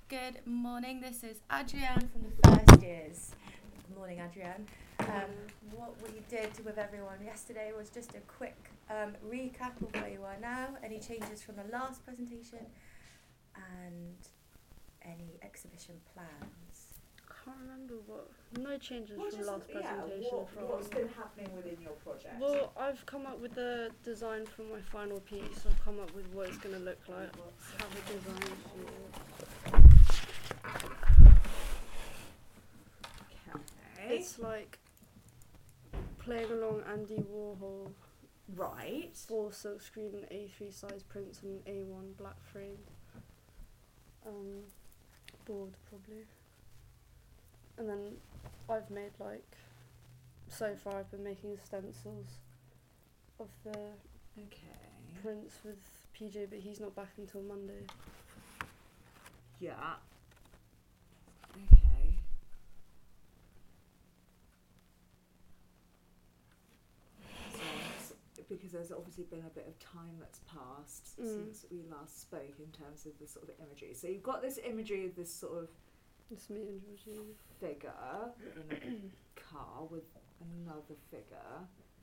Good morning, this is Adrienne from the first years. Good morning, Adrienne. What we did with everyone yesterday was just a quick recap of where you are now, any changes from the last presentation, and any exhibition plans. Can't remember no changes from last presentation. What's been happening within your project? Well, I've come up with the design for my final piece. I've come up with what it's going to look like. Have a design for Okay. It's like playing along Andy Warhol. Right. 4 silkscreen and A3 size prints and an A1 black frame. Board probably. And then I've made so far I've been making stencils of the prints with PJ, but he's not back until Monday. Yeah. Okay. So, because there's obviously been a bit of time that's passed since we last spoke in terms of the sort of imagery. So you've got this imagery of this sort of It's me and Georgina. figure in a car with another figure.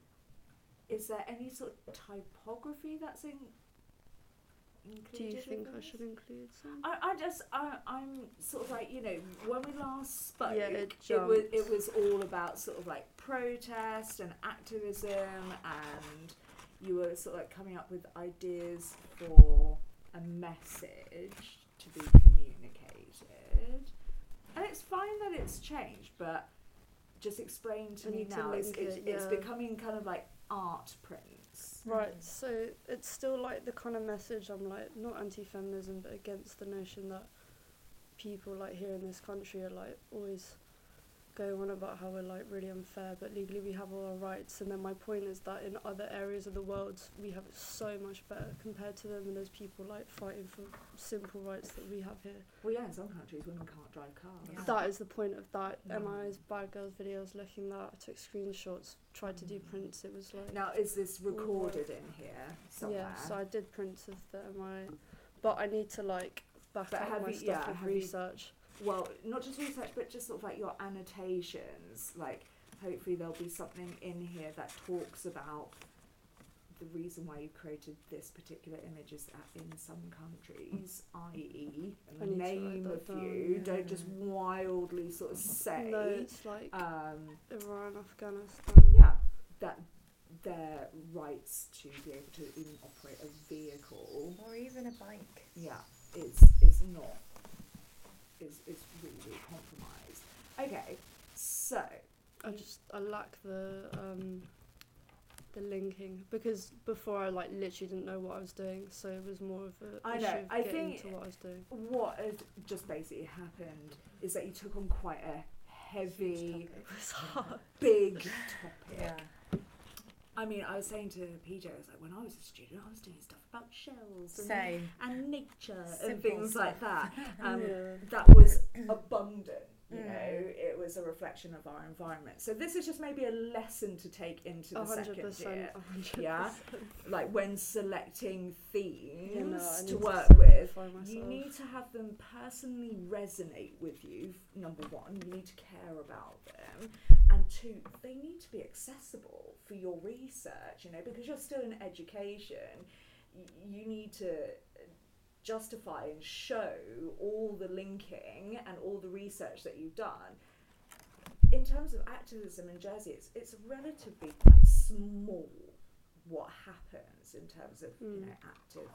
Is there any sort of typography that's included? Do you think in I this? should include some? I'm sort of like, when we last spoke, Yeah, it was all about sort of like protest and activism, and you were sort of like coming up with ideas for a message to be communicated. And it's fine that it's changed, but just explain to I me need to now, it's link it, becoming kind of like art prints. Right, so it's still like the kind of message I'm like, not anti-feminism, but against the notion that people like here in this country are like always going on about how we're like really unfair, but legally we have all our rights. And then my point is that in other areas of the world we have it so much better compared to them, and there's people like fighting for simple rights that we have here. Well, yeah, in some countries women can't drive cars. Yeah. That is the point of that. MI's Bad Girls videos, looking that, I took screenshots, tried to do prints, it was like... Now, is this recorded in here somewhere? Yeah, so I did prints of the MI, but I need to like back But up have my you- stuff yeah, with have you- research. Well, not just research, but just sort of like your annotations. Like, hopefully there'll be something in here that talks about the reason why you created this particular image is that in some countries, i.e., I need to name write a that down, few, yeah. don't just wildly sort of say. No, it's like Iran, Afghanistan. Yeah, that their rights to be able to even operate a vehicle, Or even a bike. yeah, is not. Is really, really compromised. Okay, so I lack the linking, because before I like literally didn't know what I was doing, so it was more of a I issue know, of I getting think to what I was doing. what had just basically happened is that you took on quite a heavy, It was hard. big topic. Yeah. I mean, I was saying to PJ, I was like, when I was a student, I was doing stuff about shells Same. and nature and Simple things stuff. like that. Yeah. That was abundant, you know, it was a reflection of our environment. So this is just maybe a lesson to take into the second 100%, year. 100%. Yeah, like when selecting themes Yeah, no, I need to to work with, simplify you myself. need to have them personally resonate with you. Number one, you need to care about them, and two, they need to be accessible for your research, you know, because you're still in education. You need to justify and show all the linking and all the research that you've done. In terms of activism in Jersey, it's relatively quite small what happens in terms of you know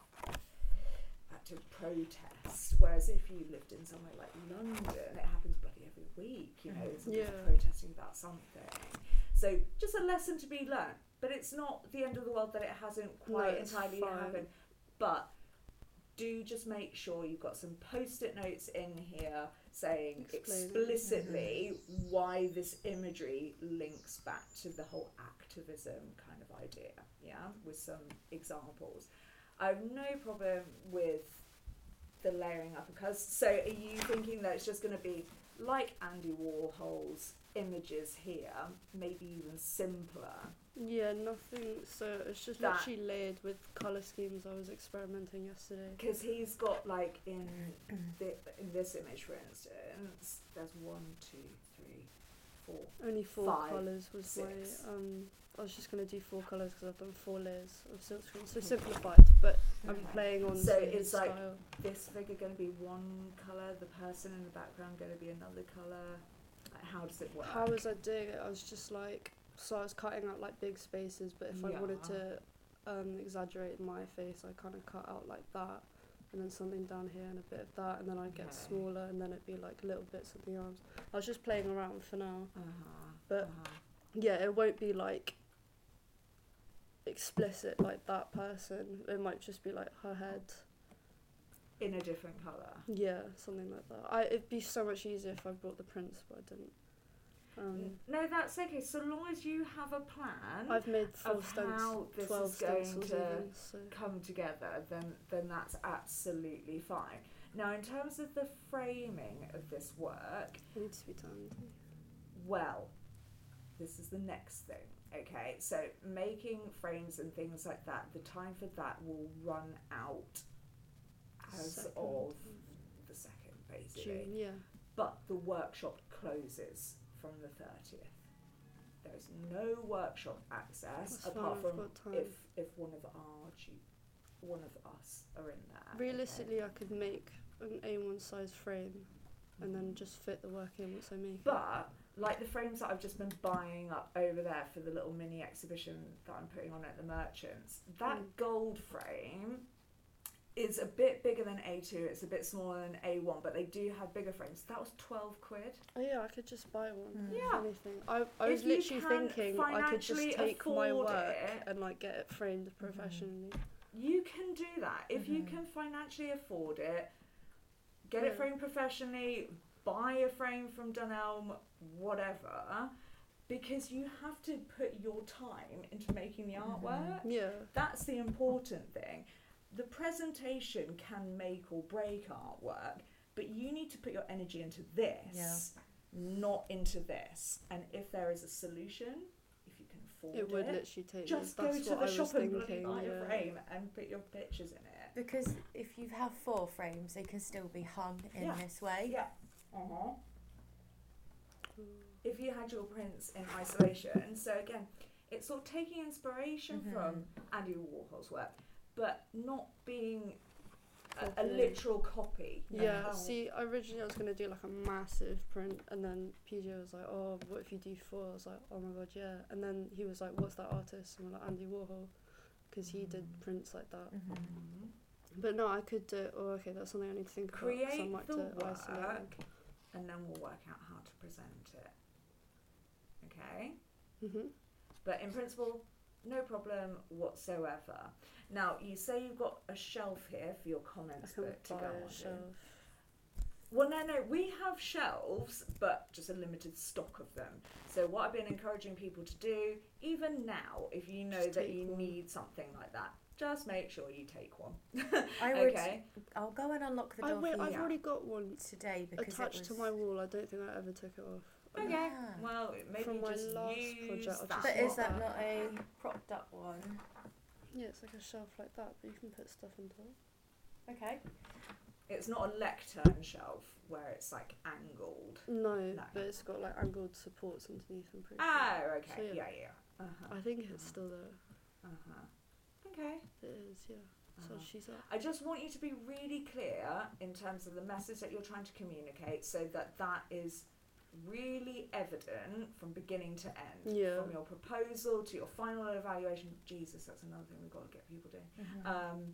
active protests, whereas if you lived in somewhere like London, it happens bloody every week, you know, somebody's protesting about something. So just a lesson to be learned, but it's not the end of the world that it hasn't quite entirely happened. But do just make sure you've got some post-it notes in here saying explicitly why this imagery links back to the whole activism kind of idea, yeah, with some examples. I have no problem with the layering up, because so are you thinking that it's just going to be like Andy Warhol's images here, maybe even simpler. Yeah, nothing. So it's just That- literally layered with colour schemes. I was experimenting yesterday. Because he's got like in this image, for instance, there's 1, 2, 3, 4. Only 4 5, colours was 6. my. I was just gonna do 4 colours because I've done 4 layers of silkscreen, so simplified. But I'm Okay. playing on So to his it's like style. this figure going to be one colour, the person in the background going to be another colour. Like, how does it work? How was I doing it? I was just like, so I was cutting out like big spaces, but if I wanted to exaggerate my face, I kind of cut out like that, and then something down here and a bit of that, and then I'd get Okay. smaller, and then it'd be like little bits of the arms. I was just playing around for now. But- Yeah, it won't be like explicit like that person. It might just be like her head. in a different colour. Yeah, something like that. It'd be so much easier if I brought the prints, but I didn't. No, that's okay. So long as you have a plan I've made 4 of stencils, how this 12 is going stencils to even, so. come together, then that's absolutely fine. Now, in terms of the framing of this work, It needs to be done. well, this is the next thing. Okay, so making frames and things like that, the time for that will run out as Second of the 2nd, basically. June, yeah. But the workshop closes from the 30th. There's no workshop access That's apart fine, I've from got time. if one of us are in there. okay? Realistically, I could make an A1 size frame and then just fit the work in once I make it. But like the frames that I've just been buying up over there for the little mini exhibition that I'm putting on at the Merchants, that gold frame is a bit bigger than A2, it's a bit smaller than A1, but they do have bigger frames. That was £12. Oh yeah, I could just buy one. Mm. If Yeah. anything. I was If you literally can thinking I could just financially take my afford work it. and like get it framed professionally. You can do that. If you Mhm. can financially afford it, get it Yeah. framed professionally, buy a frame from Dunelm, whatever, because you have to put your time into making the artwork. Yeah. That's the important thing. The presentation can make or break artwork, but you need to put your energy into this, not into this. And if there is a solution, if you can afford It would literally take just me. go That's to what the I was shop and bloody thinking. buy a Yeah. frame and put your pictures in it. Because if you have 4 frames, they can still be hung in Yeah. this way. Yeah. If you had your prints in isolation, so again, it's sort of taking inspiration from Andy Warhol's work, but not being a Copy. literal copy. of Yeah, how- see, originally I was going to do like a massive print, and then PJ was like, oh, what if you do 4? I was like, oh my god, yeah. And then he was like, what's that artist? And we're like, Andy Warhol, because he did prints like that. Mhm. But no, I could do, oh, okay, that's something I need to think about. 'Cause I Create might the do it isolated. work, and then we'll work out how to present it. Okay? Mhm. But in principle, no problem whatsoever. Now, you say you've got a shelf here for your I comments can book to buy go a on. shelf. Well, no, we have shelves, but just a limited stock of them. So what I've been encouraging people to do, even now, if you know Just that take you one. need something like that, just make sure you take one. I would. Okay? I'll go and unlock the I door wait, for I've you already got one today because attached it to was. my wall. I don't think I ever took it off. Okay. Ah. Well, maybe From my just last use project, I'll that. just But swap is that that. not a propped up one? Yeah, it's like a shelf like that, but you can put stuff on top. Okay. It's not a lectern shelf where it's like angled. No, No. but it's got like angled supports underneath. I'm pretty Oh, okay. So, yeah. yeah. Uh-huh. sure. I think it's still there. Uh-huh. Okay. It is, yeah. So Uh-huh. she's up. I just want you to be really clear in terms of the message that you're trying to communicate so that that is really evident from beginning to end. Yeah. From your proposal to your final evaluation. Jesus, that's another thing we've got to get people doing.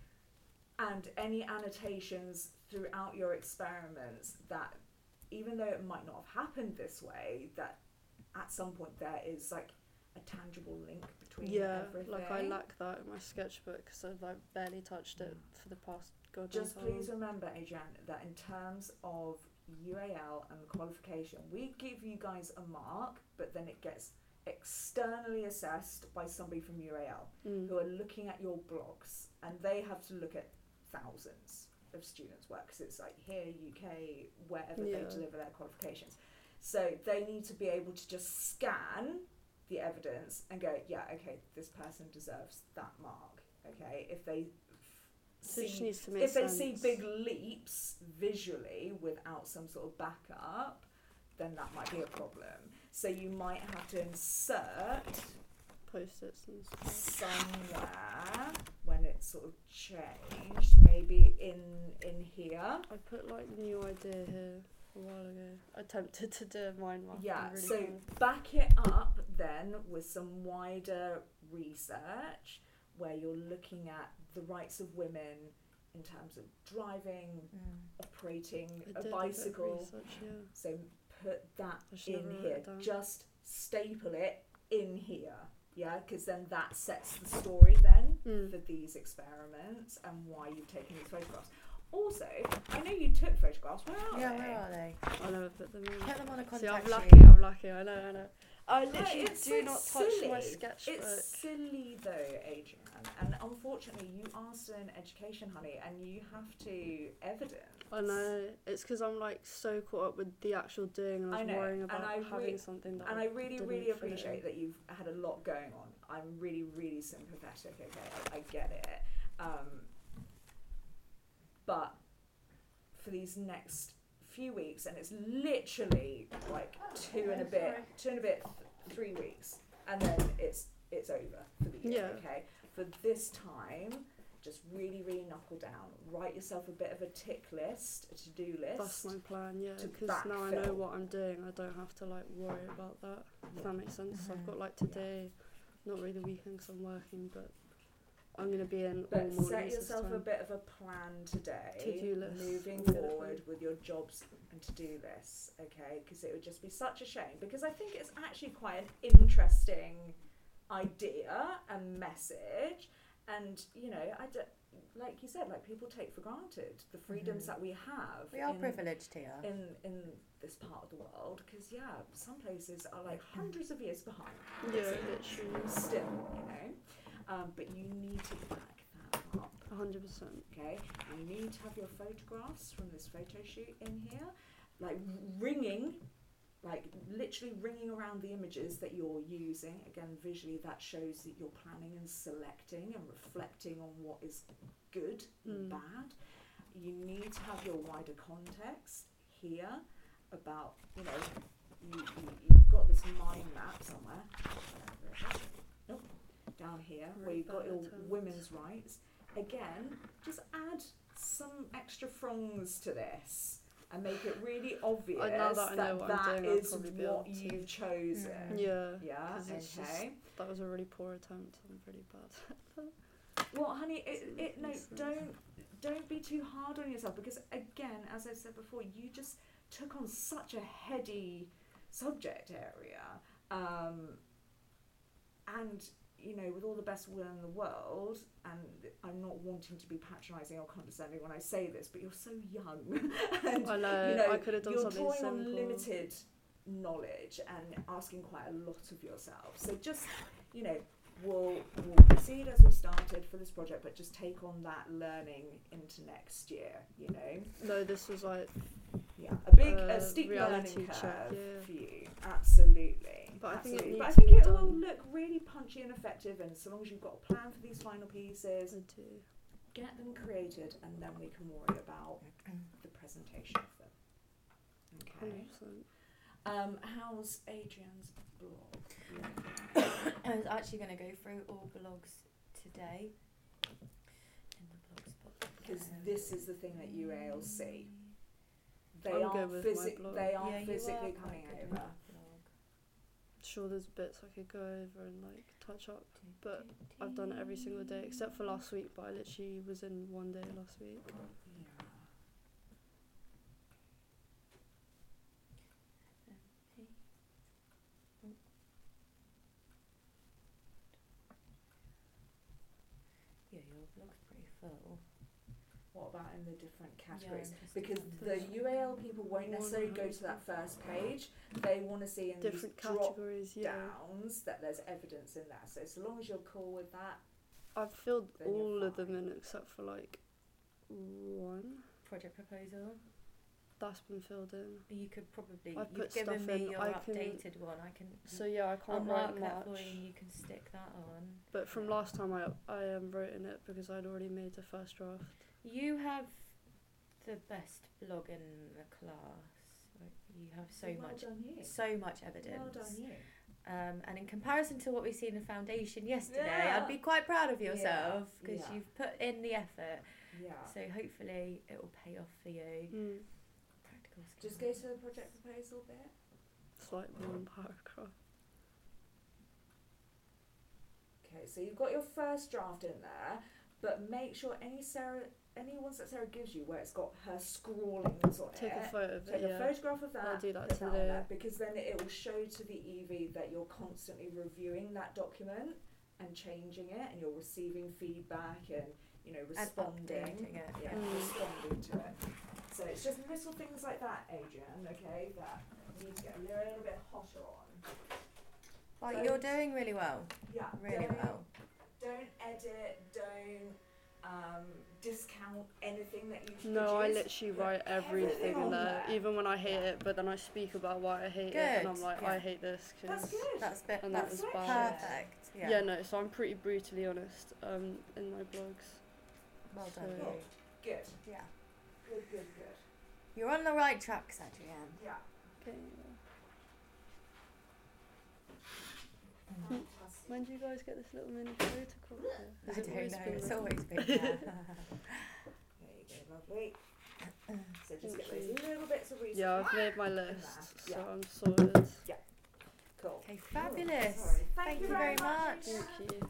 And any annotations throughout your experiments that even though it might not have happened this way, that at some point there is like a tangible link between Yeah, everything. like I lack that in my sketchbook because I've like barely touched it for the past goddamn Just time. please remember, Adrienne, that in terms of UAL and the qualification, we give you guys a mark, but then it gets externally assessed by somebody from UAL who are looking at your blogs, and they have to look at thousands. of students work, because it's like here, UK, wherever Yeah. they deliver their qualifications. So they need to be able to just scan the evidence and go, yeah, okay, this person deserves that mark. Okay, if they So it just see, needs to make if they sense. see big leaps visually without some sort of backup, then that might be a problem. So you might have to insert Post-its and stuff. somewhere when it's sort of changed, maybe in here. I put like new idea here a while ago. I attempted to do mine. Yeah, Really so hard. back it up then with some wider research where you're looking at the rights of women in terms of driving, operating I a did a bit of bicycle. research, yeah. So put that I should in never wrote here. it down. Just staple it in here. Yeah, because then that sets the story then Mm. for these experiments and why you've taken these photographs. Also, I know you took photographs. Where are Yeah, they? where are they? I never put them in. Put them on a See, I'm contact lucky. sheet. I'm lucky. I know. I literally it's do so not touch silly. my sketchbook. It's silly though, Adrian. And unfortunately, you are still in education, honey, and you have to evidence. I know. It's because I'm like so caught up with the actual doing, and I I was know, worrying and about I having something that. And I really, didn't really fit appreciate in. that you've had a lot going on. I'm really, really sympathetic. Okay, I get it. But for these next few weeks, and it's literally like two and a bit, 3 weeks, and then it's over for the year. Yeah. Okay, for this time, just really, really knuckle down. Write yourself a bit of a tick list, a to-do list. That's my plan, yeah. to Because now I know backfill. what I'm doing. I don't have to like worry about that. If that makes sense. Mhm. I've got like today, not really the weekend 'cause I'm working, but I'm gonna be in all But mornings set this yourself a time. bit of a plan today, To-do list. moving Yeah. forward with your jobs and to-do lists, okay? Because it would just be such a shame, because I think it's actually quite an interesting idea and message, and you know, like you said, like people take for granted the freedoms Mhm. that we have. We are in, privileged here. in this part of the world, because yeah, some places are like hundreds of years behind. Yeah, So literally. still, you know. But you need to back that up, 100%. okay? You need to have your photographs from this photo shoot in here, like literally ringing around the images that you're using. Again, visually, that shows that you're planning and selecting and reflecting on what is good and bad. You need to have your wider context here about, you know, you've got this mind map somewhere. Nope. Down here, where you've got your women's rights. Again, just add some extra throngs to this and make it really obvious Now that I know what I'm that doing, I'll is probably be what able to. you've chosen. Mhm. Yeah. Yeah, 'Cause it's just- okay. That was a really poor attempt. I'm really bad. Well, honey, don't be too hard on yourself, because again, as I said before, you just took on such a heady subject area, and you know, with all the best will in the world, and I'm not wanting to be patronising or condescending when I say this, but you're so young, and I know. you know, I could have done you're something drawing on simple. limited knowledge and asking quite a lot of yourself. So just, you know, we'll proceed as we started for this project, but just take on that learning into next year, you know. No, this was like, Yeah, a steep learning reality curve check, yeah. for you, absolutely. But I think it absolutely. needs But I to think be it will done. look really punchy and effective, and so long as you've got a plan for these final pieces, I do. get them created, and then we can worry about the presentation of them. Okay. 100%. How's Adrian's blog? I was actually going to go through all blogs today in the blogspot. Because this is the thing that UAL see. They I'm are good with my blog. They are Yeah, you physically are quite coming good with over. your blog. Sure, there's bits I could go over and like touch up, but I've done it every single day except for last week. But I literally was in one day last week. Yeah. Yeah, your blog's pretty full. What about in the different categories? Yeah, Because just the UAL people won't necessarily go to that first page. They want to see in Different these drop categories, yeah. downs that there's evidence in there. So long as you're cool with that, I've filled Then you're all of them fine. in except for like one. Project proposal. That's been filled in. You could probably. I You've put given stuff me in, your I can- updated one. I can. So yeah, I I'll can't mark write that for much. you, and you can stick that on. But from last time I wrote in it because I'd already made the first draft. You have the best blog in the class. Like, you have Well done you. so much evidence. Well done you. And in comparison to what we see in the foundation yesterday, Yeah. I'd be quite proud of yourself because Yeah. you've put in the effort. Yeah. So hopefully it will pay off for you. Practical skills. Just go to the project proposal bit. It's like one paragraph. Okay, so you've got your first draft in there, but make sure any ones that Sarah gives you where it's got her scrawling that's on Take it. a photo of it, Take a yeah. photograph of that. I'll do that put on today. there, because then it will show to the EV that you're constantly reviewing that document and changing it, and you're receiving feedback and responding. updating it, Yeah, yeah. responding to it. So it's just little things like that, Adrian. Okay, that you need to get a little bit hotter on. Well, So- you're doing really well. Yeah, Really don't, well. Don't edit. Don't discount anything that you've No, I produced. literally Put write everything in on there, even when I hate it. But then I speak about why I hate it, and I'm Good, like, yeah. I hate this. That's Cause good. And that That's was bad. perfect. yeah. Yeah. No. So I'm pretty brutally honest in my blogs. Well done. So- you. Good. Yeah. Good. You're on the right track, Adrienne. Yeah. Okay. Fantastic. When do you guys get this little mini photocopy? I Has it don't always know. been It's there? always been there. There you go, lovely. So just get Thank those little bits of research. Yeah, I've made my in there. list, so Yeah. I'm sorted. Cool. Okay, fabulous. Sorry. Thank you very much. Thank you.